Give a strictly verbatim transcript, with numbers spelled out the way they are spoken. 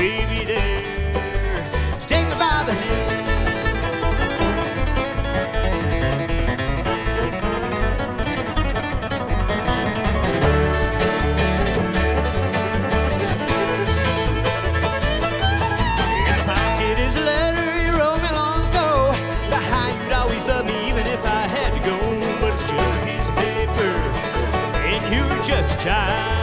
baby there. So take me by the hand. Just a child.